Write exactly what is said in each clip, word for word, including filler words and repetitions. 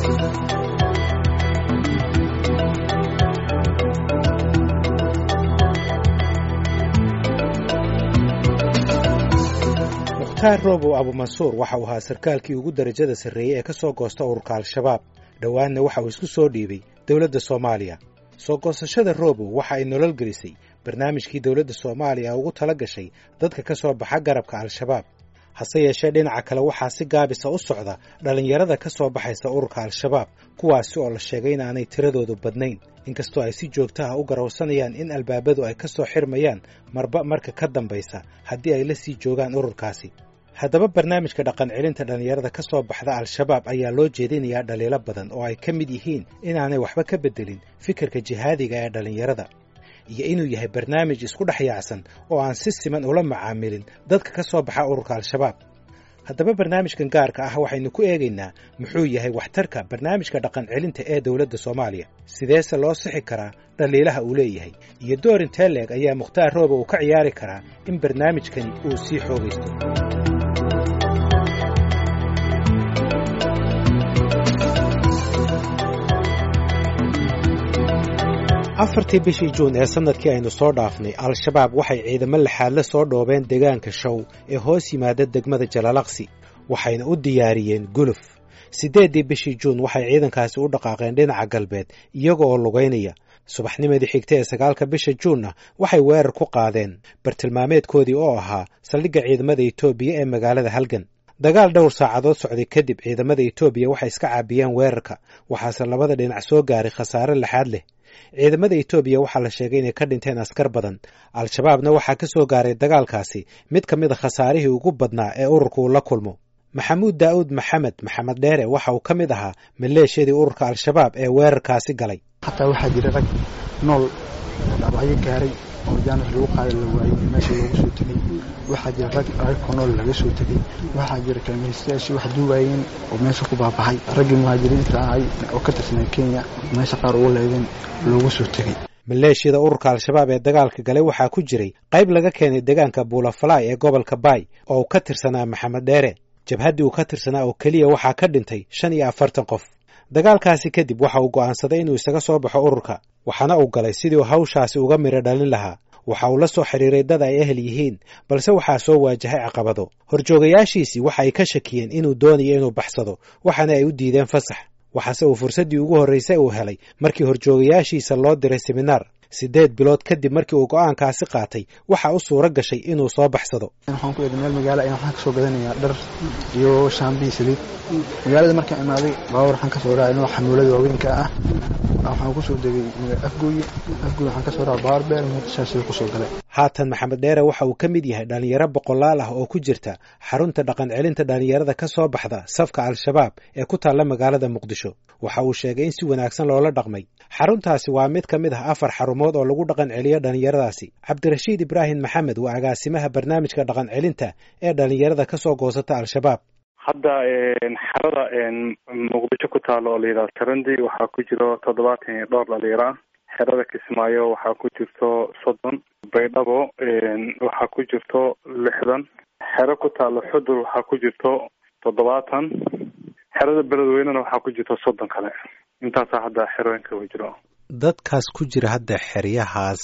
mukhtaar roobow abumansuur waxa uu ahaa sarkaalkii ugu darajada sarreeyey ee ka soo goosta ururka al-shabaab dhowaanna waxa uu isku soo dhiibay dowladda soomaaliya soo goosashada roobow waxa ay nolol gelisay barnaamijkii dowladda soomaaliya ugu tala gashay dadka ka soo baxa garabka al-shabaab hase yeeshee dhinaca kale waxaa si gaabisa u socda dhallinyarada ka soo baxaysa ururka al-shabaab kuwaasi oo la sheegay in aanay tiradoodu badnayn inkastoo ay si joogto ah u garowsanayaan in albaabadu ay ka soo xirmayaan marba marka ka dambaysa haddii ay la sii joogaan ururkaasi haddaba barnaamijka dhaqan celinta dhallinyarada ka soo baxda al-shabaab ayaa loo jeedinayaa dhaliilo badan oo ay ka mid yihiin inaanay waxba ka beddelin fikirka jihaadiga ee dhallinyarada iyo inuu yahay barnaamij isku dhex yaacsan oo aan si siman ula macaamilin dadka ka soo baxa ururka al-shabaab haddaba barnaamijkan gaarka ah waxaynu ku eegaynaa muxuu yahay waxtarka barnaamijka dhaqan celinta ee dowladda soomaaliya sideese loo sixi karaa dhaliilaha uu leeyahay iyo door intee leeg ayaa mukhtaar roobow uu ka ciyaari karaa in barnaamijkani uu sii xoogaysto afartii bishii juun ee sannadkii aynu soo dhaafnay al-shabaab waxay ciidamo laxaadle soo dhoobeen deegaanka show ee hoos yimaada degmada jalalaqsi waxayna u diyaariyeen guluf siddeeddii bishii juun waxay ciidankaasi u dhaqaaqeen dhinaca galbeed iyaga oo lugaynaya subaxnimadii xigta ee sagaalka bisha juunna waxay weerar ku qaadeen bartilmaameedkoodii oo ahaa saldhigga ciidamada etoobiya ee magaalada halgan dagaal dhowr saacadood socday kadib ciidamada etoobiya waxay iska caabiyeen weerarka waxaase labada dhinac soo gaaray khasaare laxaad leh ciidamada etoobiya waxaa la sheegay inay ka dhinteen askar badan al-shabaabna waxaa ka soo gaaray dagaalkaasi mid ka mid a khasaarihii ugu badnaa ee ururka uu la kulmo maxamuud daa'uud maxamed maxamed dheere waxa uu ka mid ahaa maleeshiyadii ururka al-shabaab ee weerarkaasi galay xataa waxaa jira rag nool dhaawacyo gaaray oo jaanis lagu qaaday la waayey meesha loogu soo tegey waxaa jira rag ragka nool laga soo tegey waxaa jira kalmaystayaashii wax duuwaayeen oo meesha ku baabaxay raggii muhaajiriinta ahay oo ka tirsanay kenya meesha qaar ugu leedeen loogu soo tegey maleeshiyada ururka al-shabaab ee dagaalka galay waxaa ku jiray qayb laga keenay deegaanka buulafalaay ee gobolka baay oo uu ka tirsanaa maxamed dheere jabhaddii uu ka tirsanaa oo keliya waxaa ka dhintay shan iyo afartan qof dagaalkaasi kadib waxa uu go'aansaday inuu isaga soo baxo ururka waxaana uu galay sidii uu hawshaasi uga midho dhalin lahaa waxa uu la soo xidhiiray dad ay ehel yihiin balse waxaa soo waajahay caqabado horjoogayaashiisii waxa ay ka shakiyeen inuu doonayo inuu baxsado waxaana ay u diideen fasax waxaase uu fursaddii ugu horraysay uu helay markii horjoogayaashiisa loo diray seminaar siddeed bilood kadib markii uu go'aankaasi qaatay waxa u suuro gashay inuu soo baxsado waxaan ku eeday meel magaalo ayaan waxaan ka soo gadanayaa dhar iyo shaambiyi saliid magaalada markaan imaaday baawar waxaan ka soo raacay nooca xamuulada waaweynka ah waxaan ku soo degay afgooye afgooye waxaan ka soo raacay baawar beer muqdisho ku soo galay haatan maxamed dheere waxa uu ka mid yahay dhalinyaro boqolaal ah oo ku jirta xarunta dhaqan celinta dhalinyarada ka soo baxda safka al-shabaab ee ku taalla magaalada muqdisho waxa uu sheegay in si wanaagsan loola dhaqmay xaruntaasi waa mid ka mid ah afar xarumood oo lagu dhaqan celiyo dhalinyaradaasi cabdirashiid ibraahim maxamed waa agaasimaha barnaamijka dhaqan celinta ee dhalinyarada ka soo goosata al-shabaab hadda xarada muqdisho ku taalo oo la yidhaha sarandi waxaa ku jiro toddobaatan iyo dhowr dhalinyaro ah xerada kismaayo waxaa ku jirto soddon baydhabo waxaa ku jirto lixdan xero ku taalo xudur waxaa ku jirto toddobaatan xerada beledweynena waxaa ku jirto soddon kale intaasaa hadda xerooyinka u jiro dadkaas ku jira hadda xeryahaas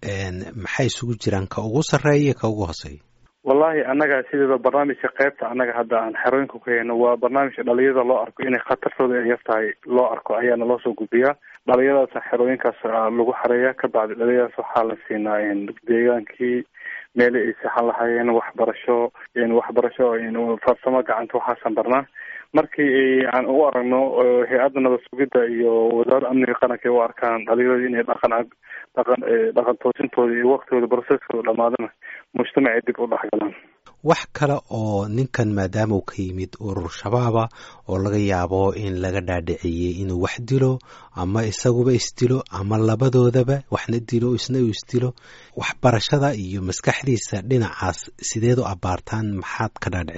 maxay isugu jiraan ka ugu sarreeya ka ugu hooseeya wallahi annaga sideeda barnaamijka qaybta annaga hadda aan xerooyinka ku hayno waa barnaamijka dhalinyarada loo arko inay khatartooda ay yar tahay loo arko ayaana loo soo gudbiyaa dhalinyaradaas xerooyinkaas lagu xareeya ka bacdi dhalinyaradaas waxaa la siinaa deegaankii meeli ay saxan lahaayeen waxbarasho waxbarasho farsamo gacanta waxaasan barnaa markii aan u aragno hay-adda nabad sugidda iyo wasaaradda amniga qaranka ay u arkaan dhalinyarada inay dhaqan dhaqan dhaqan toosintooda iyo waqtigooda broseskooda dhamaadana mujtamacay dib u dhexgalaan wax kale oo ninkan maadaama uu ka yimid urur shabaaba oo laga yaabo in laga dhaadhiciyey inuu wax dilo ama isaguba isdilo ama labadoodaba waxna dilo isna uu isdilo waxbarashada iyo maskaxdiisa dhinacaas sideed u abaartaan maxaad ka dhaadhicisa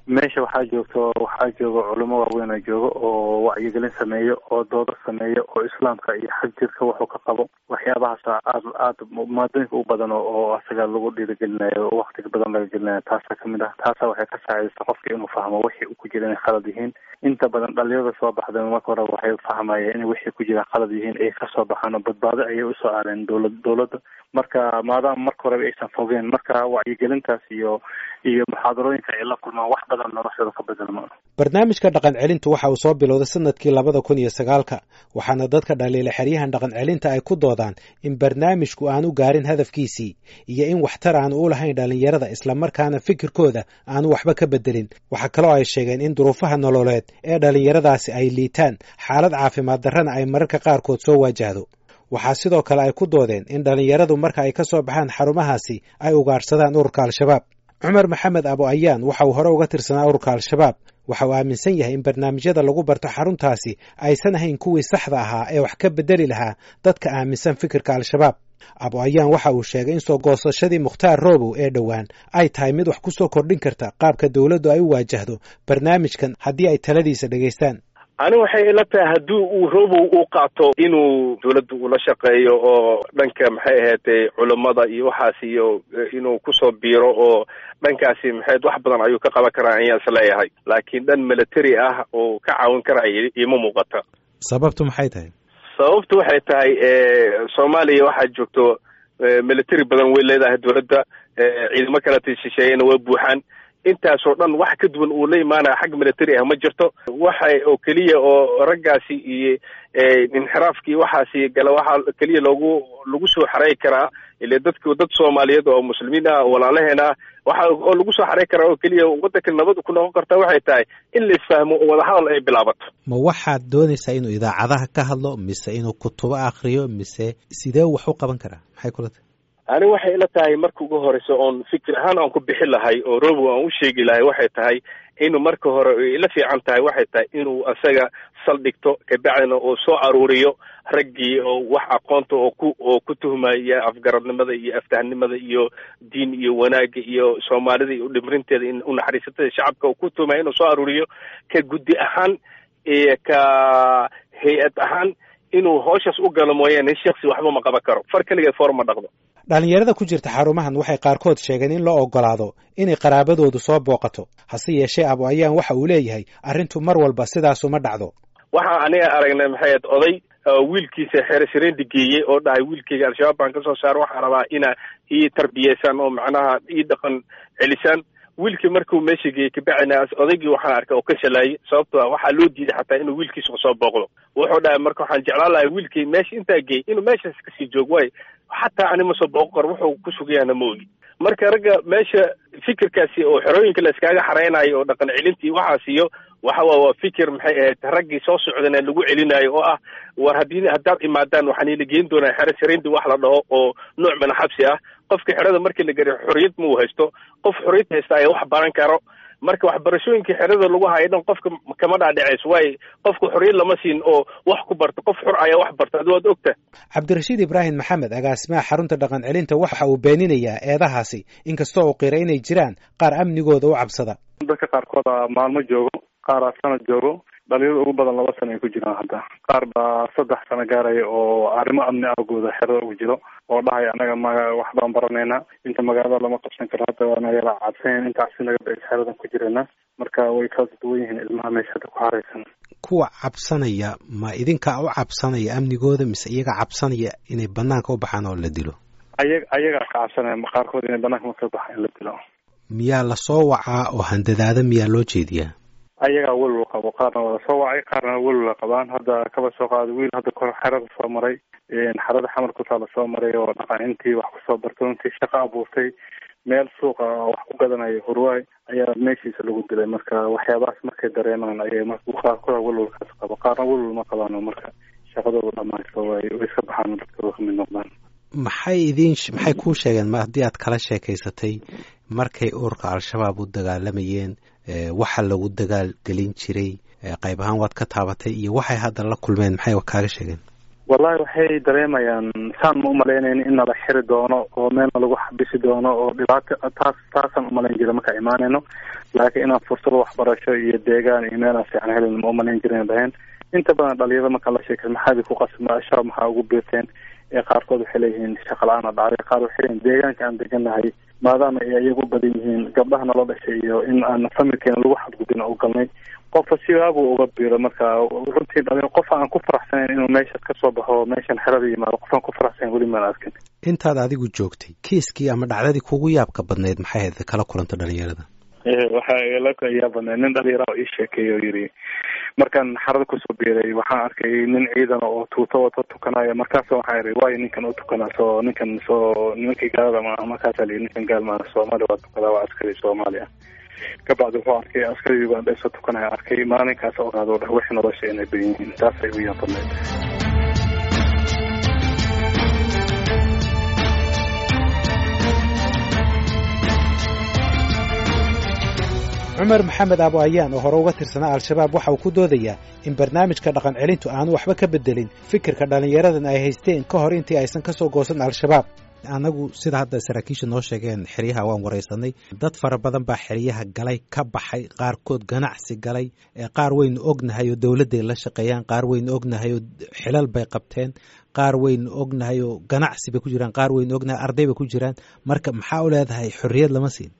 meesha waxaa joogto waxaa jooga culimo waaweyn oo jooga oo wacyigelin sameeyo oo doodo sameeyo oo islaamka iyo xag jirka wuxuu ka qabo waxyaabahaas aad aad maadooyinka u badan oo asaga lagu dhiirigelinayo oo waqtiga badan laga gelinayo taasa kamid ah taasa waxay ka saacidaysa qofka inuu fahmo wixii uu ku jira inay khalad yihiin inta badan dhalinyarada soo baxda marka hore waxay fahmayeen in wixii ku jira khalad yihiin ay kasoo baxaan oo badbaado ayay usoo aadeen dowlad dowladda marka maadaama marka horeba aysan fogeen marka wacyigelintaas iyo iyo muxaadarooyinka ay la kulmaan wax badan noloshooda ka bedelma. barnaamijka dhaqan celintu waxa uu soo bilowday sanadkii labada kun iyo sagaalka waxaana dadka dhaliila xeryahan dhaqan celinta ay ku doodaan in barnaamijku aan u gaarin hadafkiisii iyo in waxtar aan u lahayn dhalinyarada islamarkaana fikirkooda aanu waxba ka bedelin. waxaa kaloo ay sheegeen in duruufaha nololeed ee dhalinyaradaasi ay liitaan xaalad caafimaad darrana ay mararka qaarkood soo waajahdo. waxaa sidoo kale ay ku doodeen in dhalinyaradu marka ay ka soo baxaan xarumahaasi ay ugaarsadaan ururka al-shabaab. cumar maxamed abo ayaan waxa uu hore uga tirsanaa ururka al-shabaab waxa uu aaminsan yahay in barnaamijyada lagu barto xaruntaasi aysan ahayn kuwii saxda ahaa ee wax ka bedeli lahaa dadka aaminsan fikirka al-shabaab. abo ayaan waxa uu sheegay in soo goosashadii mukhtaar roobow ee dhowaan ay tahay mid wax ku soo kordhin karta qaabka dowladdu ay u waajahdo barnaamijkan haddii ay taladiisa dhegaystaan. ani waxay ila tahay haddii uu roobow u qaato inuu dawladda ula shaqeeyo oo dhanka maxay ahaatay culammada iyo waxaas iyo inuu kusoo biiro oo dhankaasi maxayd wax badan ayuu ka qaban karaa ayaan isleeyahay laakiin dhan military ah oo ka caawin karaya ima muuqata. sababtu maxay tahay? sababtu waxay tahay soomaaliya waxaa joogto military badan way leedahay dawladda ciidamo kaleta shisheeyana waa buuxaan intaasoo dhan wax ka duwan uu la imaanaya xag military ah ma jirto waxay oo keliya oo raggaasi iyo inxiraafkii waxaasi gala waxaa keliya loogu lagu soo xareey karaa ile dadku dad Soomaaliyeed oo muslimiin ah walaalaheena waxa oo lagu soo xareey karaa oo keliya wadanka nabad ku noqon karta waxay tahay in la isfahmo oo wada hadal ay bilaabato. ma waxaad doonaysaa inuu idaacadaha ka hadlo mise inuu kutubo akhriyo mise sidee wax u qaban karaa maxay kula tahay? ani waxay ila tahay marka ugu horeyso oon fikir ahaan aan ku bixi lahay oo roobo aan u sheegi lahay waxay tahay inuu marka hore ila fiican tahay waxay tahay inuu asaga saldhigto kabacdina oo soo aruuriyo raggii oo wax aqoonta oo ku oo ku tuhmaya afgaradnimada iyo aftahnimada iyo diin iyo wanaaga iyo Soomaalida iyo dhimrinteeda in u naxariistada shacabka oo ku tuhmaya inuu soo aruuriyo ka guddi ahaan ee ka hay'ad ahaan inuu hawshaas u galo mooyaan shakhsi waxba ma qaban karo far kaliya forma dhaqdo. dhalinyarada ku jirta xarumahan waxay qaarkood sheegeen in loo ogolaado inay qaraabadoodu soo booqato hase yeeshee abo ayaan waxa uu leeyahay arrintu mar walba sidaas uma dhacdo. waxaan aniga aragnay maxay oday wiilkiisa xeerashareyn digeeyay oo dhahay wiilkayga al-shabaab baan ka soo saaray waxaan rabaa ina ii tarbiyeysan oo macnaha ii dhaqan celisaan wiilkii markuu meesha geeyay kabacdina odaygii waxaan arkay oo ka shalaayay sababtoo ah waxaa loo diiday xataa inuu wiilkiisa soo booqdo wuxuu dhahay marka waxaan jeclaan lahay wiilkii meesha intaa geeyay inuu meeshaas kasii joogo way xataa ani ma soo booqo karo wuxuu ku sugayana ma ogi marka ragga meesha fikirkaasi oo xerooyinka la iskaaga xareynayo oo dhaqan celintii waxaas iyo waxa waa fikir maxay ahayd raggii soo socdana lagu celinayo oo ah war haddii haddaad imaadaan waxaan ila geyn doonaa xero shareyntii wax la dhaho oo nooc min xabsi ah qofka xerada markii la gariyo xorriyad ma uu haysto qof xorriyad haysta ay wax baran karo marka waxbarashooyinka xerada lagu hayo dhan qofka kama dhaadhacayso way qofka xorriyad lama siin oo wax ku barto qof xor ayaa wax barta aad ogta. Cabdirashiid Ibrahim Maxamed agaasimaha xarunta dhaqan celinta waxa uu beeninayaa eedahaasi inkastoo uu qiray inay jiraan qaar amnigooda u cabsada. dadka qaarkood maalmo joogo qaar sanad joogo dhalinyarada ugu badan laba sano ay ku jiraan hadda qaar baa saddex sano gaaraya oo arrimo amni awgooda xerada ugu jiro oo dhahay anaga ma wax baan baranaynaa inta magaalada lama qabsan karo hadda waana yala cadsayn intaasi naga bixi xeradan ku jirana marka way kala duwan yihiin ilmaha meesha hadda ku haraysan. kuwa cabsanaya ma idinka u cabsanaya amnigooda mise iyaga cabsanaya inay banaanka u baxaan oo la dilo? ayaga ayaga ka cabsanaya qaarkood inay banaanka ma soo baxaan in la dilo. miyaa la soo wacaa oo handadaada miyaa loo jeediyaa? ayaga welwel qabo qaarna wada soo wacay qaarna welwel qabaan hadda kaba soo qaado wiil hadda kor xerada soo maray xerada xamar ku taala soo maray oo dhaqan intii wax ku soo bartay intii shaqo abuurtay meel suuqa wax ku gadanaya hurwaay ayaa meeshiisa lagu dilay marka waxyaabahaas markay dareemaan ayay marka qaarkood welwelkaas qabo qaarna welwel ma qabaan marka shaqadooda dhamaysto way iska baxaan dadka ka mid noqdaan. maxay idin maxay kuu sheegeen ma haddii aad kala sheekaysatay markay ururka al-shabaab u dagaalamayeen waxa lagu dagaal gelin jiray qayb ahaan waad ka taabatay iyo waxay hadda la kulmeen maxay kaaga sheegeen? wallahi waxay dareemayaan saan ma umalaynayna in nala xiri doono oo meelna lagu xabisi doono oo dhibaato taas taasaan umalayn jira marka imaanayno, laakiin inaan fursado waxbarasho iyo deegaan iyo meelaan fiican helin ma umalayn jirin dhaheen. inta badan dhalinyarada marka la sheekay maxaad ku qasma shaab maxaa ugu beerteen ee qaarkood waxay leeyihiin shaqo la-aan dhacday, qaar waxay leeyihiin deegaanka aan deganahay maadaama ay iyagu badan yihiin gabdhaha nala dhashay iyo in aan familkeena lagu xadgudbin u galnay, qofka sibaabuu uga biiro. marka runtii dhalin qof aan ku faraxsanayn inuu meesha ka soo baxo meeshan xerada yimaado, qof aan ku faraxsanayn weli maan arkin. intaad adigu joogtay kiiskii ama dhacdadii kugu yaabka badnayd maxay ahayd kala kulanta dhalinyarada? waxaa igala yaa badnayd nin dhalinyara oo ii sheekeeya oo yidhi markaan xarada kusoo biiray waxaan arkay nin ciidan oo tuuto wata tukanaya, markaas waxaa ihi waayo ninkan u tukanaa soo ninkan soo nimankii gaalada maaha, markaasaa lii ninkan gaal maaha soomaali waa tukadaa, waa askari soomaali ah. kabacdi wuxuu arkay askarigii ugandha soo tukanaya arkay maalinkaas ogaado dhah wixii nolosha inay badan yihiin. taasay u yaabadnayd. cumar maxamed abo ayaan oo hore uga tirsanaa al-shabaab waxa uu ku doodayaa in barnaamijka dhaqan celintu aanu waxba ka bedelin fikirka dhallinyaradan ay haysteen ka hor intii aysan ka soo goosan al-shabaab. annagu sida hadda saraakiisha noo sheegeen xeryaha waan waraysanay, dad fara badan baa xeryaha galay ka baxay, qaarkood ganacsi galay, qaar waynu ognahay oo dowladday la shaqeeyaan, qaar waynu ognahay oo xilal bay qabteen, qaar waynu ognahay oo ganacsi bay ku jiraan, qaar waynu ognahay arday bay ku jiraan. marka maxaa u leedahay xorriyad lama siin?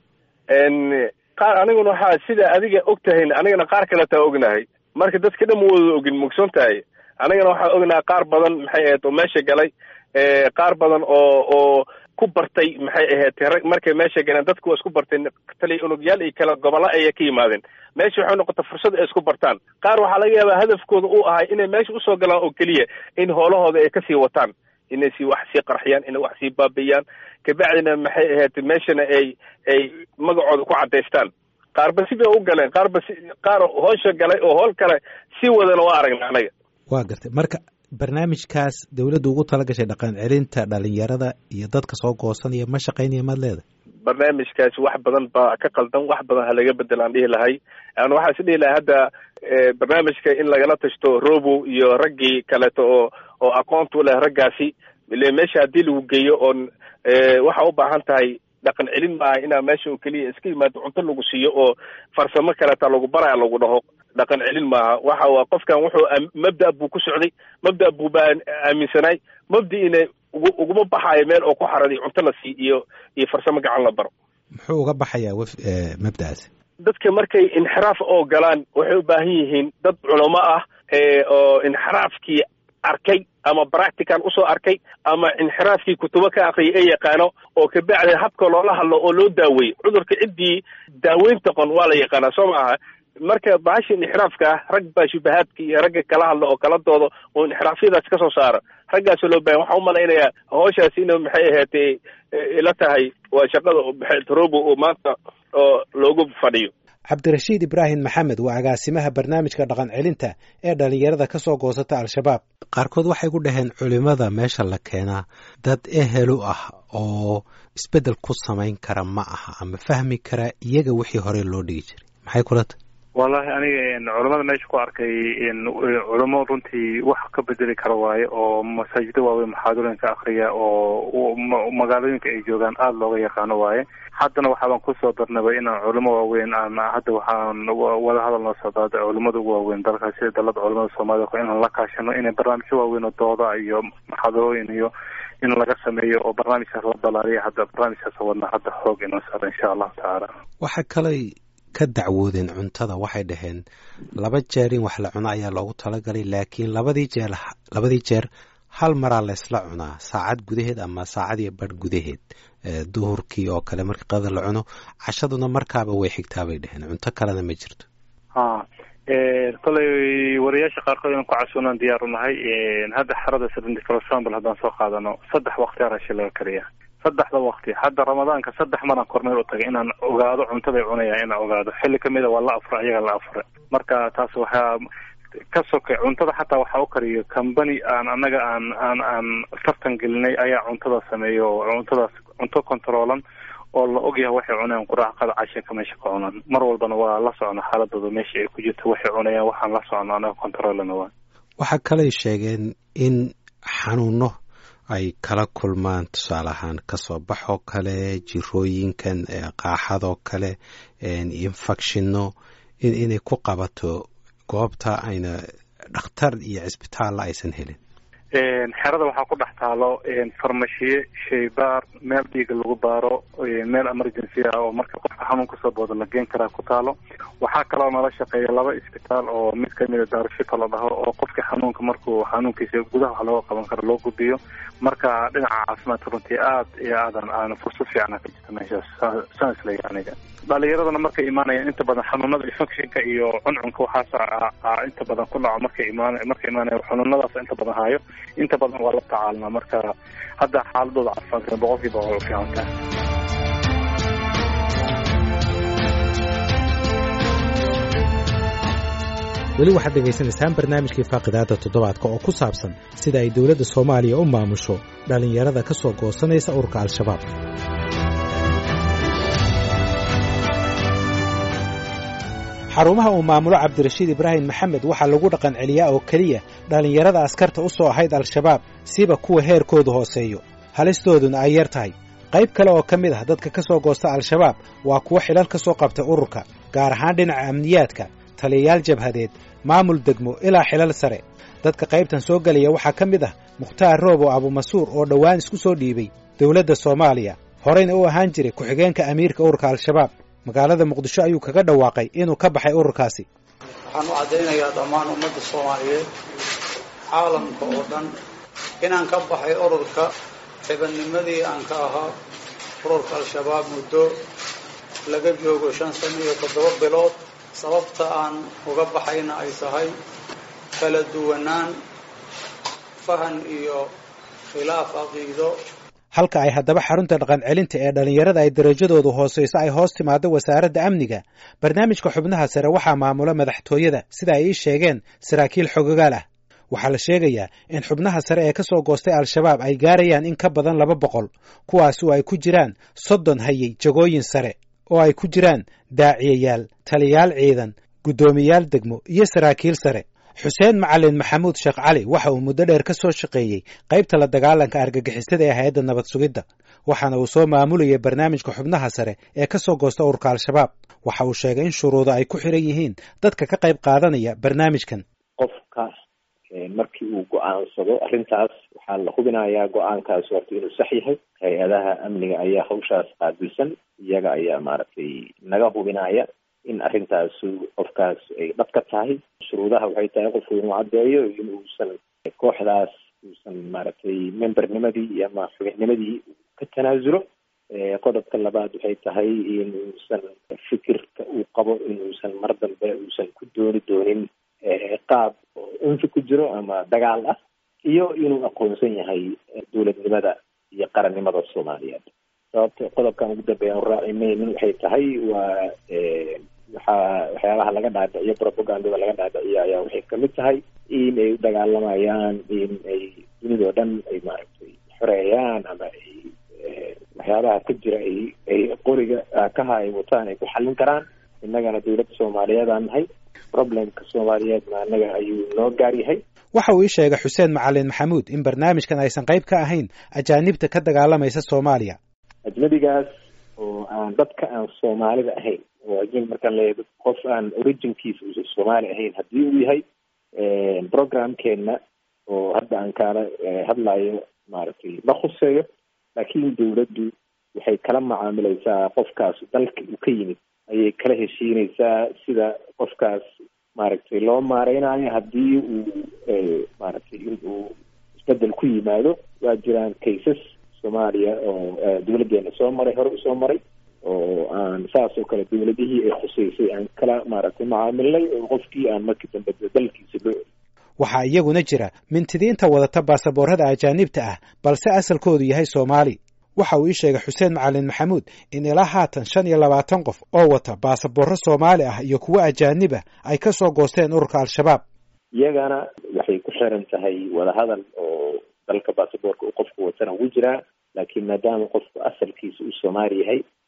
qaar aniguna waxaa sida adiga og tahayn anigana qaar kaletaa ognahay, marka dadka dhan ma wada ogin mugson tahay. anigana waxaa ognahay qaar badan maxay ahayd oo meesha galay, qaar badan oo oo ku bartay maxay ahayd rag markay meesha galeen dadku waa isku barteen taliya unugyaal iyo kala gobolla ayay ka yimaadeen. meesha waxay noqotay fursad ay isku bartaan. qaar waxaa laga yaabaa hadafkooda uu ahay inay meesha usoo galaan oo keliya in hoolahooda ay kasii wataan, inay si wax sii qarxiyaan, inay wax sii baabi'iyaan, kabacdina maxay ahayd meeshana ay ay magacooda ku cadaystaan. qaarba si bay u galeen, qaarba si qaar hoosha galay oo hool kale sii wadana waa aragna anaga. waa gartay. marka barnaamijkaas dawladdu ugu tala gashay dhaqan celinta dhalinyarada iyo dadka soo goosanaya ma shaqaynaya maad leedahay? barnaamijkaasi wax badan baa ka qaldan, wax badan ha laga bedel aan dhihi lahay. aan waxaa is dhihi lahay hadda barnaamijka in lagala tashto robo iyo raggii kaleeto oo oo aqoonta u leh raggaasi, ile meesha haddii lagu geeyo oon waxa u baahan tahay dhaqan celin maaha inaa meesha oo keliya iska yimaado cunto lagu siiyo oo farsamo kaleeta lagu baraya lagu dhaho. dhaqan celin maaha. waxa waa qofkan wuxuu mabda' buu ku socday, mabda' buu baa aaminsanay, mabdi'ina uguma baxaayo meel oo ku xaraday cunto la sii iyo iyo farsamo gacan la baro. muxuu uga baxayaa mabda'aasi? dadka markay inxiraaf oo galaan waxay u baahan yihiin dad culamo ah oo inxiraafkii arkay ama practical usoo arkay ama inxiraafkii kutubo ka aqriyay ee yaqaano oo kabacdi habka loola hadlo oo loo daaweeyo. cudurka ciddii daaweynta qon waa la yaqaanaa soo maaha. marka bahasha inxiraafka ah rag baa shubahaadka iyo ragga kala hadla oo kala doodo oo inxiraafyadaas ka soo saara, raggaasoo loo baahan. waxaa u malaynayaa hawshaas ina maxay ahaatee ila tahay waa shaqada maxay robo oo maanta oo loogu fadhiyo. cabdirashiid ibraahim maxamed waa agaasimaha barnaamijka dhaqan celinta ee dhalinyarada ka soo goosata al-shabaab. qaarkood waxay ku dhaheen culimada meesha la keenaa dad ehelu ah oo isbeddel ku samayn kara ma aha ama fahmi kara iyaga wixii hore loo dhigi jiray. maxay kula tahay? wallahi aniga culamada meesha ku arkay culamo runtii wax ka bedeli kara waaye oo masaajida waaweyn muxaadarooyinka akriya oo magaalooyinka ay joogaan aada looga yaqaano waaye. haddana waxaabaan kusoo darnaba inaan culamo waaweyn aan hadda waxaan wada hadal noo socdaa culamada ugu waaweyn dalka sida dalada culamada soomaalida inaan la kaashano inay barnaamijyo waaweyn oo dooda iyo muxaadarooyin iyo in laga sameeyo oo barnaamijkaas la balaariya. hadda barnaamijkaas wadna hadda xoog inoo saara insha allahu tacaala. waxa kale ka dacwoodeen cuntada, waxay dhaheen laba jeer in wax la cuno ayaa loogu talagalay, laakiin labadii jeer labadii jeer hal maraa la isla cunaa saacad gudaheed ama saacad iyo badh gudaheed. duhurkii oo kale markii qada la cuno, cashaduna markaaba way xigtaa bay dhaheen, cunto kalena ma jirto. ha kolay wariyaasha qaarkood inaan ku casuunaan diyaar u nahay. hadda xarada seventy for example haddaan soo qaadano saddex waqti arashi laga kariya, saddexda waqti. hadda ramadaanka saddex maraan kormeel u tagay inaan ogaado cuntaday cunayaan, inaan ogaado xilli kamida waa la afura iyaga la afure. marka taas waxaa ka sokay cuntada xataa waxaa u kariyo company aan anaga aan aan aan tartan gelinay ayaa cuntada sameeyo oo cuntadaas cunto controlan oo la ogyahay waxay cunayaan quraac qada casha ka meesha ka cunaan. mar walbana waa la socno xaaladooda meesha ay ku jirto waxay cunayaan, waxaan la socno anaga controlana waa. waxaa kalay sheegeen in xanuuno ay kala kulmaan tusaale ahaan kasoo baxoo kale jirooyinkan qaaxadoo kale infectionno inay ku qabato goobta ayna dhakhtar iyo cisbitaalla aysan helin? xerada waxaa ku dhex taalo farmashiye, shaybaar, meel dhiiga lagu baaro, meel emergency ah oo marka qofka xanuun kasoo booda la geen karaa ku taalo. waxaa kaloo nala shaqeeya laba isbitaal oo mid kamida daarushifa la dhaho oo qofka xanuunka markuu xanuunkiisa gudaha wax looga qaban karo loo gudbiyo. marka dhinaca caafimaadka runtii aad iyo aadan aan fursad fiican ka jirta meeshaas saan isleeyahay aniga. dhalinyaradana markay imaanayaan inta badan xanuunada infectionka iyo cuncunka waxaas inta badan ku dhaco markay imaan markay imaanayaan xanuunadaas inta badan hayo inta badan waa la tacaalnaa. marka hadda xaaladooda caafimaadka boqolkiiba waa u fiican tahay. weli waxaad dhegaysanaysaan barnaamijkii faaqidaada toddobaadka oo ku saabsan sida ay dowladda soomaaliya u maamusho dhallinyarada ka soo goosanaysa ururka al-shabaab. xarumaha uu maamulo cabdirashiid ibraahim maxamed waxaa lagu dhaqan celiyaa oo keliya dhallinyarada askarta u soo ahayd al-shabaab, siba kuwa heerkoodu hooseeyo halistooduna ay yar tahay. qayb kale oo ka mid ah dadka ka soo goosta al-shabaab waa kuwa xilal ka soo qabtay ururka, gaar ahaan dhinaca amniyaadka, taliyayaal jabhadeed, maamul degmo ilaa xilal sare. dadka qaybtan soo gelaya waxaa ka mid ah mukhtaar roobo abumasuur oo dhowaan isku soo dhiibay dowladda soomaaliya, horeyna u ahaan jiray ku-xigeenka amiirka ururka al-shabaab. magaalada muqdisho ayuu kaga dhawaaqay inuu ka baxay ururkaasi. waxaan u caddaynayaa dhammaan ummadda soomaaliyeed, caalamka oo dhan, inaan ka baxay ururka xibadnimadii aan ka ahaa ururka al-shabaab muddo laga joogo shan sano iyo toddoba bilood. sababta aan uga baxayna ay tahay kala duwanaan fahan iyo khilaaf caqiido. halka ay haddaba xarunta dhaqan celinta ee dhallinyarada ay darajadoodu hooseyso ay hoos timaado wasaaradda amniga, barnaamijka xubnaha sare waxaa maamula madaxtooyada sida ay ii sheegeen saraakiil xogogaal ah. waxaa la sheegayaa in xubnaha sare ee ka soo goostay al-shabaab ay gaarayaan in ka badan laba boqol, kuwaas oo ay ku jiraan soddon hayay jagooyin sare oo ay ku jiraan daaciyayaal, taliyayaal ciidan, guddoomiyaal degmo iyo saraakiil sare. xuseen macalin maxamuud sheekh cali waxa uu muddo dheer ka soo shaqeeyey qaybta la dagaalanka argagixisada ee hay-adda nabad sugidda, waxaana uu soo maamulayay barnaamijka xubnaha sare ee ka soo goosta ururka al-shabaab. waxa uu sheegay in shuruudo ay ku xiran yihiin dadka ka qayb qaadanaya barnaamijkan. qofka markii uu go-aansado arrintaas waxaa la hubinayaa go-aankaas horta inuu sax yahay. hay-adaha amniga ayaa hawshaas qaabilsan, iyaga ayaa maaragtay naga hubinaya in arrintaas qofkaas ay dhab ka tahay. shuruudaha waxay tahay qofku inuu caddeeyo inuusan kooxdaas uusan maaragtay membernimadii ama xubinnimadii ka tanaasulo. qodobka labaad waxay tahay inuusan fikirka uu qabo inuusan mar dambe uusan ku dooni doonin qaab unfi ku jiro ama dagaal ah, iyo inuu aqoonsan yahay dowladnimada iyo qarannimada soomaaliyeed. sababta qodobkan ugu dambeeya aan raacimaynin waxay tahay waa waxaa waxyaabaha laga dhaadhiciyo propagandada laga dhaadhiciyo ayaa waxay kamid tahay in ay u dagaalamayaan in ay dunidao dhan ay maaragtay xoreeyaan ama ay waxyaabaha ka jira ay ay qoriga kaha ay wataan ay ku xallin karaan. innagana dowladda soomaaliyeed aan nahay, problemka soomaaliyeedna annaga ayuu noo gaar yahay. waxa uu ii sheegay xuseen macalin maxamuud in barnaamijkan aysan qayb ka ahayn ajaanibta ka dagaalamaysa soomaaliya. ajnabigaas oo aan dadka aan soomaalida ahayn, oo ajnabi markaan leeyahay qof aan originkiisa uusan soomaali ahayn haddii uu yahay, programkeena oo hadda aan kaala hadlayo maaragtay ma khuseeyo. laakiin dowladdu waxay kala macaamilaysaa qofkaas dalka uu ka yimid ayay kala heshiinaysaa sida qofkaas maaragtay loo maareynayo haddii uu maaragtay in uu isbedel ku yimaado. waa jiraan cases soomaaliya oo dowladdeena soo maray hore usoo maray oo aan saas oo kale dowladihii ay khuseysay aan kala maaragtay macaamilnay oo qofkii aan markii dambe dalkiisa loo eli. waxaa iyaguna jira mintidiinta wadata baasaboorada ajaanibta ah balse asalkoodu yahay soomaali. waxa uu ii sheegay xuseen macalin maxamuud in ilaa haatan shan iyo labaatan qof oo wata baasaboorro soomaali ah iyo kuwo ajaanib ah ay ka soo goosteen ururka al-shabaab. iyagana waxay ku xiran tahay wadahadal oo dalka baasaboorka uu qofku watana ugu jiraa, laakiin maadaama qofku asalkiisa uu soomaali yahay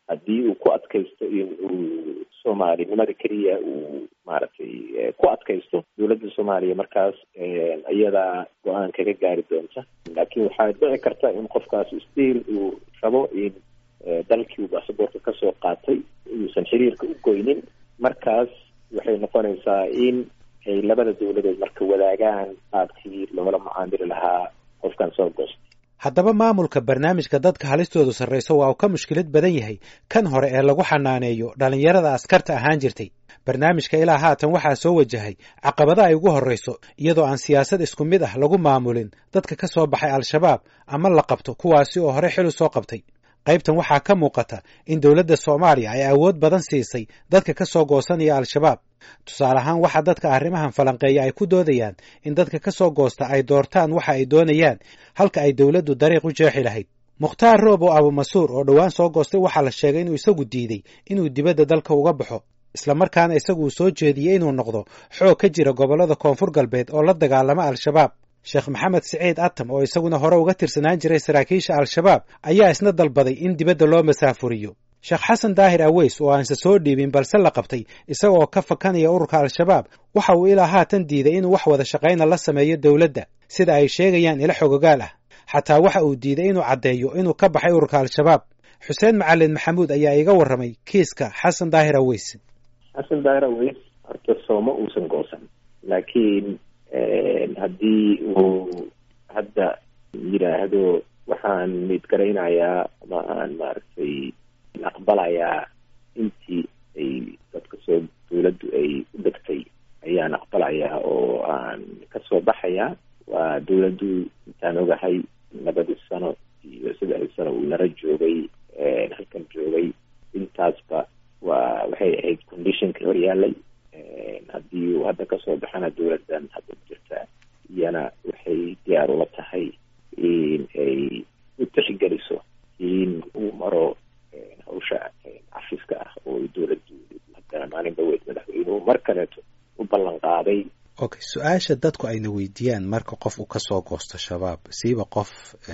haddii uu ku adkaysto in uu soomaalinimada keliya uu maaragtay ku adkaysto dowladda soomaaliya markaas iyadaa go-aan kaga gaari doonta. laakiin waxaa dhici karta in qofkaas stiil uu rabo in dalkii uu baasaboorka kasoo qaatay uusan xiriirka u goynin. markaas waxay noqonaysaa in ay labada dowladood marka wadaagaan qaabkii loola macaamili lahaa qofkan soo goosta. haddaba maamulka barnaamijka dadka halistoodu sarrayso waa uu ka mushkilad badan yahay kan hore ee lagu xanaaneeyo dhallinyarada askarta ahaan jirtay. barnaamijka ilaa haatan waxaa soo wajahay caqabada ay ugu horrayso iyadoo aan siyaasad isku mid ah lagu maamulin dadka ka soo baxay al-shabaab ama la qabto kuwaasi oo hore xil u soo qabtay. qaybtan waxaa ka muuqata in dowladda soomaaliya ay awood badan siisay dadka ka soo goosanaya al-shabaab. tusaale ahaan waxaa dadka arrimahan falanqeeya ay ku doodayaan in dadka ka soo goosta ay doortaan waxa ay doonayaan halka ay dowladdu dariiq u jeexi lahayd. mukhtaar roobo abumasuur oo dhowaan soo goostay waxaa la sheegay inuu isagu diiday inuu dibadda dalka uga baxo, islamarkaana isagu uu soo jeediyey inuu noqdo xoog ka jira gobollada koonfur galbeed oo la dagaalama al-shabaab. sheekh maxamed siciid atam oo isaguna hore uga tirsanaan jiray saraakiisha al-shabaab ayaa isna dalbaday in dibadda loo masaafuriyo. sheekh xasan daahir aweys oo aanse soo dhiibin balse la qabtay isagoo ka fakanaya ururka al-shabaab waxa uu ilaa haatan diiday inuu wax wada shaqayna la sameeyo dowladda sida ay sheegayaan ila xogogaal ah. xataa waxa uu diiday inuu caddeeyo inuu ka baxay ururka al-shabaab. xuseen macalin maxamuud ayaa iga warramay kiiska xasan daahir aweys. xasan daahir aweys horta sooma uusan goosan, laakiin haddii uu hadda yidhaahdo waxaan midgaraynayaa ama aan maaragtay aqbalayaa intii ay dadka soo dowladdu ay u dhegtay ayaan aqbalayaa oo aan kasoo baxayaa. waa dowladdu intaan ogahay labadii sano iyo saddexdii sano uu nala joogay halkan joogay intaasba waa waxay ahayd conditionkii hor yaalay. haddii uu hadda kasoo baxana dowladdan hadda jirta iyana waxay diyaar ula tahay in ay u tixgeliso in uu maro hawsha cafiska ah oo dowladdu hadda maalin dhaweyd madaxweynuhu mar kaleeto u ballan qaaday. okay, su-aasha dadku ayna weydiiyaan marka qof uu kasoo goosto shabaab, siiba qof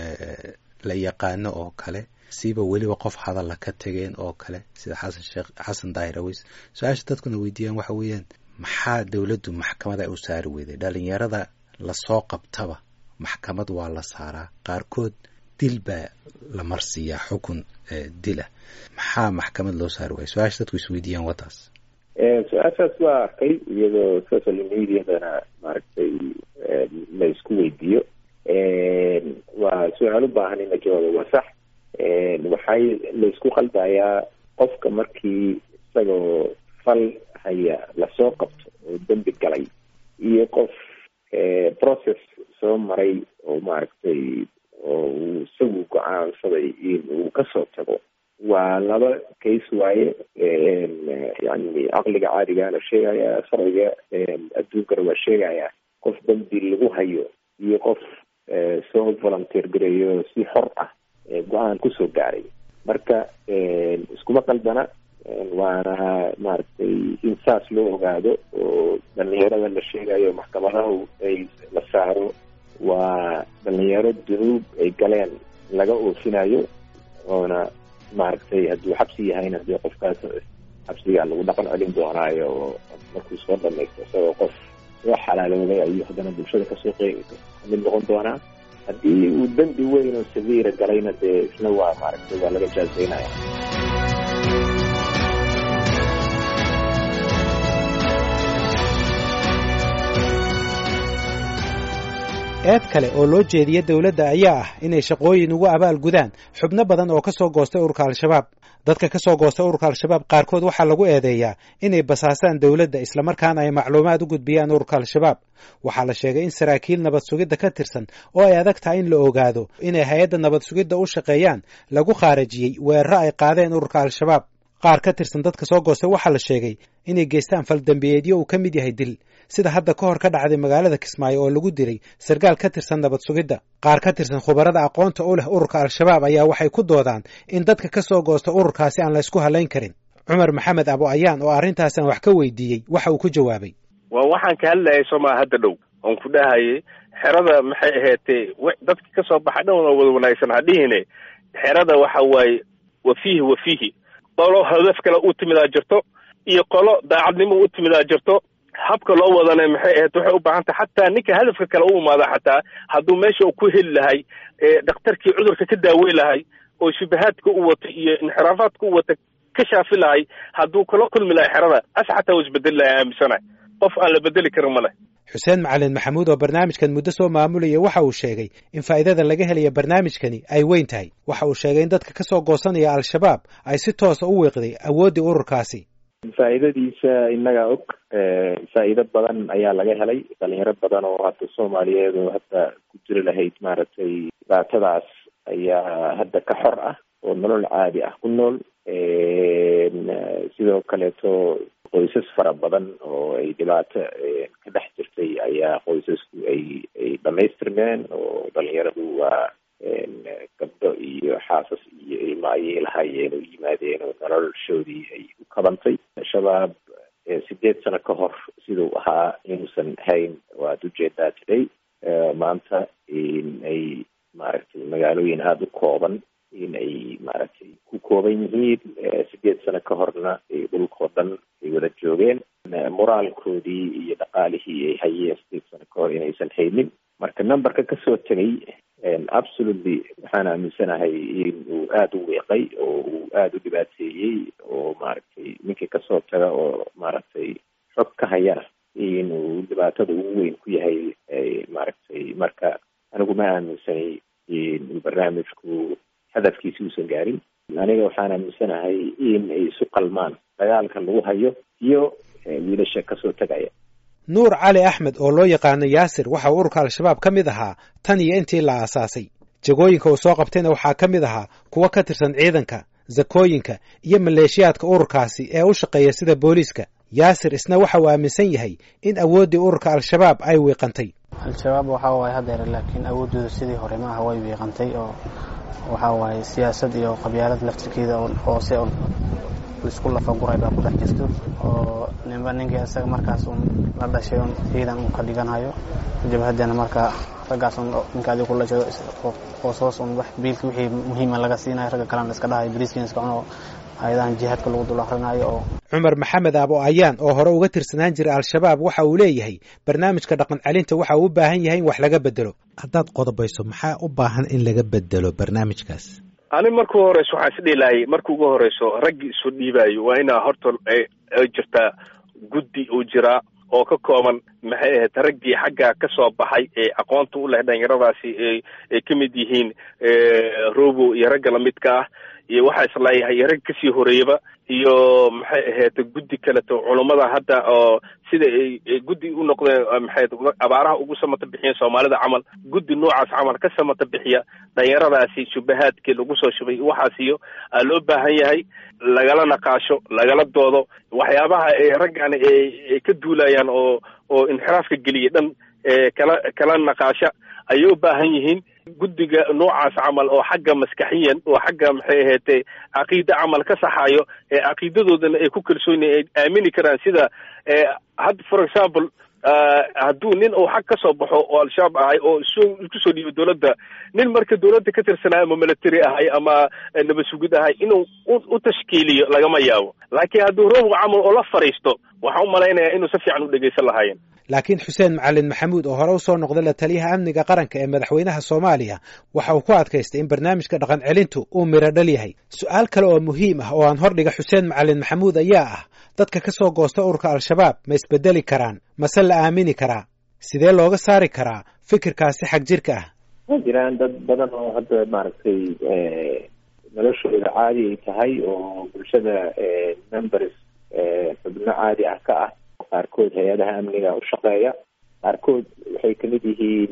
la yaqaano oo kale, siiba weliba qof hadalla ka tegeen oo kale sida xasan sheekh xasan daahir aweys, su-aasha dadkuna weydiiyaan waxa weeyaan maxaa dowladdu maxkamad ay u saari weyday? dhalinyarada lasoo qabtaba maxkamad waa la saaraa, qaarkood dil baa la marsiiyaa xukun dil ah, maxaa maxkamad loo saari waaya? su-aasha dadku isweydiiyaan wataas. su-aashaas waa arkay iyadoo social mediadana maaragtay la isku weydiiyo. waa su-aal u baahan in la jawaabo. waa sax, waxay la isku qaldayaa qofka markii isagoo fal haya lasoo qabto oo dembi galay iyo qof process soo maray oo maaragtay oo uu isagu go-aansaday in uu kasoo tago. waa laba case waaye. yani caqliga caadigaana sheegaya, sharciga adduunkana waa sheegaya qof dembi lagu hayo iyo qof soo volunteer gareeyo si xor ah go-aan kusoo gaaray. marka iskuma qaldana, waana maaragtay in saas loo ogaado oo dhalinyarada la sheegayo maxkamadaha ay la saaro waa dhalinyaro dunuub ay galeen laga oofinayo, oona maaragtay hadduu xabsi yahayna dee qofkaas xabsigaa lagu dhaqan celin doonaayo oo markuu soo dhamaysto isagoo qof soo xalaaloobay ayuu haddana bulshada kasoo qmid noqon doonaa. haddii uu dembi weyn oo sagiira galayna dee isna waa maaragtay waa laga jaazaynaya. eed kale oo loo jeediya dowladda ayaa ah inay shaqooyin ugu abaal gudaan xubno badan oo ka soo goostay ururka al-shabaab. dadka ka soo goostay ururka al-shabaab qaarkood waxaa lagu eedeeyaa inay basaasaan dowladda islamarkaana ay macluumaad u gudbiyaan ururka al-shabaab. waxaa la sheegay in saraakiil nabad sugidda ka tirsan oo ay adag tahay in la ogaado inay hay-adda nabad sugidda u shaqeeyaan lagu khaarajiyey weeraro ay qaadeen ururka al-shabaab. qaar ka tirsan dadka soo goostay waxaa la sheegay inay geystaan faldambiyeedyo uu ka mid yahay dil, sida hadda ka hor ka dhacday magaalada Kismaayo oo lagu dilay sargaal ka tirsan nabad sugidda. qaar ka tirsan khubarada aqoonta u leh ururka al-shabaab ayaa waxay ku doodaan in dadka ka soo goosta ururkaasi aan la isku halayn karin. cumar maxamed abo ayaan oo arrintaasaan wax ka weydiiyey waxa uu ku jawaabay. waa waxaan ka hadlayay somaa hadda dhow oon ku dhahayay xerada maxay ahaatee dadka ka soo baxa dhan oo wada wanaagsan hadhiine xerada waxa waaye wafiihi wafiihi qolo hadaf kale u timidaa jirto iyo qolo daacadnimo u timidaa jirto habka loo wadana maxay ahayd waxay u baahan tahay xataa ninka hadafka kale u imaada xataa hadduu meesha uu ku heli lahay dhakhtarkii cudurka ka daaweyn lahay oo shubahaadka u wata iyo inxiraafaadka u wata ka shaafi lahay hadduu kala kulmi lahay xerada as xataa uu isbedeli lahay aaminsanahay qof aan la bedeli karin ma leh xuseen macalin maxamuud oo barnaamijkan muddo soo maamulaya waxa uu sheegay in faa'iidada laga helaya barnaamijkani ay weyn tahay waxa uu sheegay in dadka ka soo goosanaya al-shabaab ay si toosa u wiiqday awooddii ururkaasi faa'iidadiisa innaga og faa'iido badan ayaa laga helay dhalinyaro badan oo hadda soomaaliyeed oo hadda ku jiri lahayd maaragtay dhibaatadaas ayaa hadda ka xor ah oo nolol caadi ah ku nool sidoo kaleeto qoysas fara badan oo ay dhibaato ka dhex jirtay ayaa qoysasku ay ay dhamaystirmeen oo dhalinyaradu waa gabdho iyo xaasas iyo ilma ayay lahaayeen oo yimaadeen oo noloshoodii ay u kabantay shabaab sideed sano ka hor siduu ahaa inuusan hayn waad ujeedaa today maanta in ay maaragtay magaalooyin aada u kooban in ay maaragtay ku kooban yihiin sideed sano ka horna dhulkao dhan ay wada joogeen moraalkoodii iyo dhaqaalihii ay hayeen sideed sano ka hor inaysan haynin marka numberka kasoo tegay absolutely waxaan aaminsanahay in uu aada u weeqay oo uu aada u dhibaateeyey oo maaragtay ninkii kasoo taga oo maaragtay xog ka hayana in uu dhibaatada ugu weyn ku yahay maaragtay marka anigu ma aaminsanay in barnaamijku hadafkiisi uusan gaarin aniga waxaan aaminsanahay in ay isu qalmaan dagaalka lagu hayo iyo wiilasha kasoo tegaya nuur cali axmed oo loo yaqaano yaasir waxa uu ururka al-shabaab ka mid ahaa tan iyo intii la aasaasay jagooyinka uu soo qabtayna waxaa ka mid ahaa kuwo ka tirsan ciidanka zakooyinka iyo maleeshiyaadka ururkaasi ee u shaqeeya sida booliiska yaasir isna waxa uu aaminsan yahay in awooddii ururka al-shabaab ay wiiqantay al-shabaab waxa waaye haddeer laakiin awooddooda sidii hore maaha way wiiqantay oo waxa waaye siyaasad iyo qabyaalad laftirkeeda oo hoose oo isku lafaguray baa ku dhex jirto oo ninba ninkii isaga markaas uun la dhashay un ciidan uu ka dhiganayo jabhaddana markaa raggaas un ninka adiga kula jiro hoos hoos un wax biilka wixii muhiima laga siinayo ragga kalena iska dhahayo bariiskiina iska cuno hay-adahan jihaadka lagu dul akhrinayo oo cumar maxamed aabo ayaan oo hore uga tirsanaan jiray al-shabaab waxa uu leeyahay barnaamijka dhaqan celinta waxa uu u baahan yahay in wax laga bedelo haddaad qodobayso maxaa u baahan in laga bedelo barnaamijkaas ani markuu horeyso waxaan is dhihi lahay marka ugu horeyso raggii isu dhiibaayo waa inaa horta ay jirtaa guddi uu jiraa oo ka kooban maxay ahayd raggii xagga ka soo baxay ee aqoonta u leh dhalinyaradaasi ay ka mid yihiin robo iyo ragga lamidka ah iyo waxaa isleeyahay rag kasii horeeyaba iyo maxay ahayd guddi kaleto culummada hadda oo sida ay guddi u noqdeen maxay abaaraha ugu samata bixiyeen soomaalida camal guddi noocaas camal ka samata bixiya dhalinyaradaasi shubahaadkii lagu soo shubay waxaas iyo aa loo baahan yahay lagala naqaasho lagala doodo waxyaabaha ay raggan ay ka duulayaan oo oo inxiraafka geliya dhan kala kala naqaasha ayay u baahan yihiin guddiga noocaas camal oo xagga maskaxiyan oo xagga maxay ahayd caqiide camal ka saxayo ee caqiidadoodana ay ku kalsoon ay aamini karaan sida had for example hadduu nin uu xag ka soo baxo oo al-shabaab ahay oo isku soo dhiibo dowladda nin marka dowladda ka tirsanaa ama military ahay ama nabad sugid ahay inuu u tashkiiliyo lagama yaabo laakiin hadduu roobga camal oo la fariisto waxaan u malaynayaa inuu si fiican u dhegaysan lahaayeen laakiin xuseen macalin maxamuud oo hore u soo noqday la taliyaha amniga qaranka ee madaxweynaha soomaaliya waxa uu ku adkaystay in barnaamijka dhaqan celintu uu miro dhal yahay su-aal kale oo muhiim ah oo aan hordhiga xuseen macalin maxamuud ayaa ah dadka ka soo goosta ururka al-shabaab ma isbedeli karaan mase la aamini karaa sidee looga saari karaa fikirkaasi xag jirka ah ma jiraan dad badan oo hadda maaragtay noloshooda caadi ay tahay oo bulshada members xubno caadi ah ka ah qaarkood hay-adaha amniga u shaqeeya qaarkood waxay kamid yihiin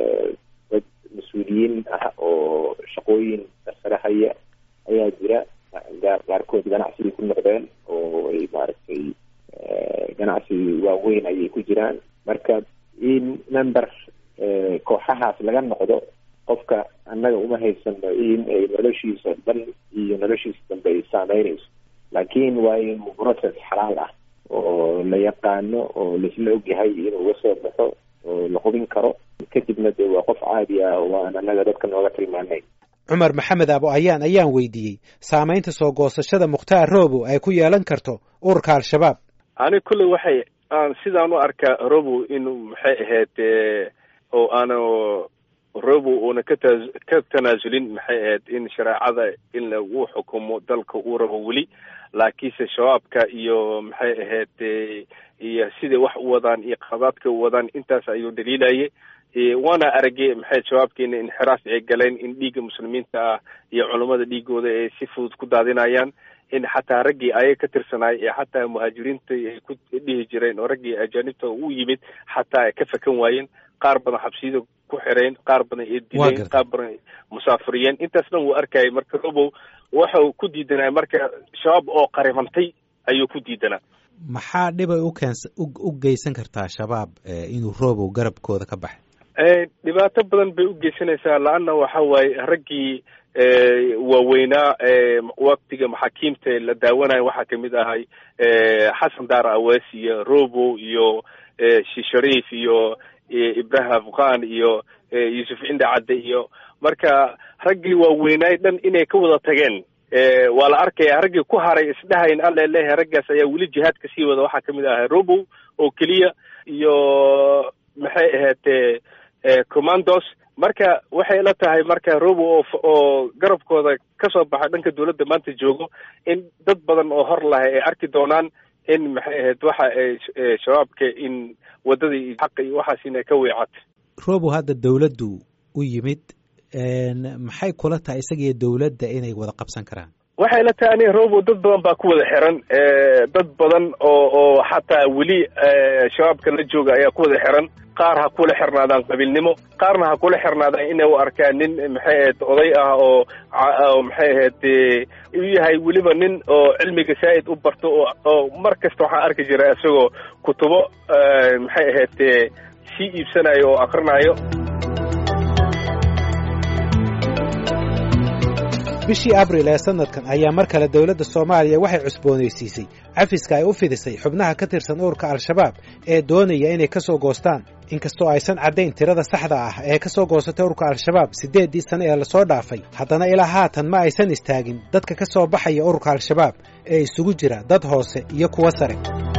dad mas-uuliyiin ah oo shaqooyin darsare haya ayaa jira qaarkood ganacsigay ku noqdeen oo ay maaragtay ganacsi waaweyn ayay ku jiraan marka in member kooxahaas laga noqdo qofka annaga uma haysano in ay noloshiisa dhan iyo noloshiisa dambe ay saameynayso laakiin waa in process xalaal ah oo la yaqaano oo laisla ogyahay inuu uga soo baxo oo la hubin karo kadibna dee waa qof caadi ah oo aan annaga dadka nooga tilmaanay cumar maxamed abo ayaan ayaan weydiiyey saamaynta soo goosashada mukhtaar robow ay ku yeelan karto ururka al-shabaab. ani kulley waxay aan sidaan u arkaa robow inuu maxay ahayd oo aanu robow uuna ka ta- ka tanaasulin maxay ahayd in shareecada in lagu xukumo dalka uu rabo weli, laakiinse shabaabka iyo maxay ahayd iyo siday wax u wadaan iyo qadaadka u wadaan intaas ayuu dhaliilayay. waana aragay maxay shabaabkeena inxiraaf ay galeen in dhiigga muslimiinta ah iyo culummada dhiigooda ay si fudud ku daadinayaan, in xataa raggii ayaga ka tirsanaay ee xataa muhaajiriinta ay ku dhihi jireen oo raggii ajaanibta u yimid xataa ay ka fakan waayeen, qaar badan xabsiyada ku xireen, qaar badan ay dileen, qaar badan musaafiriyeen. intaas dhan wuu arkayay. marka robow waxa uu ku diidanaya marka shabaab oo qarimantay ayuu ku diidanaa. maxaa dhibay u keens u geysan kartaa shabaab inuu robow garabkooda ka baxay? dhibaato badan bay u geysanaysaa, la-anna waxa waaye raggii waaweynaa waktiga maxaakiimta la daawanayo waxaa kamid ahay xasan daar awees iyo robow iyo sheekh shariif iyo ibrahim afqan iyo yuusuf cinda cadde iyo marka raggii waaweynaay dhan inay ka wada tageen waa la arkaya. raggii ku haray isdhahayn alle leeyahay raggaas ayaa weli jihaad ka sii wada waxaa kamid ahay robow oo keliya iyo maxay ahayd commandos. marka waxay la tahay marka robow oo oo garabkooda kasoo baxa dhanka dawladda maanta joogo in dad badan oo hor lahay ay arki doonaan in maxay ahayd waxa ay shabaabka in wadadii xaqa iyo waxaas inay ka weecatay. robow hadda dawladdu u yimid, maxay kula tahay isagiyo dawladda inay wada qabsan karaan? waxay la tahay ani robow dad badan baa ku wada xiran, dad badan oo oo xataa weli shabaabka la jooga ayaa ku wada xiran. qaar ha kula xirnaadaan qabiilnimo, qaarna ha kula xirnaadaan inay u arkaan nin maxay ahayd oday ah oo oo maxay ahayd uu yahay weliba nin oo cilmiga saa'id u barto oo oo mar kasta waxaan arki jiray isagoo kutubo maxay ahayd sii iibsanayo oo akrinayo. bishii abril ee sanadkan ayaa mar kale dawladda soomaaliya waxay cusboonaysiisay cafiska ay u fidisay xubnaha ka tirsan ururka al-shabaab ee doonaya inay ka soo goostaan, inkastoo aysan caddayn tirada saxda ah ee ka soo goosatay ururka al-shabaab siddeeddii sane ee lasoo dhaafay. haddana ilaa haatan ma aysan istaagin dadka ka soo baxaya ururka al-shabaab ee isugu jira dad hoose iyo kuwo sare.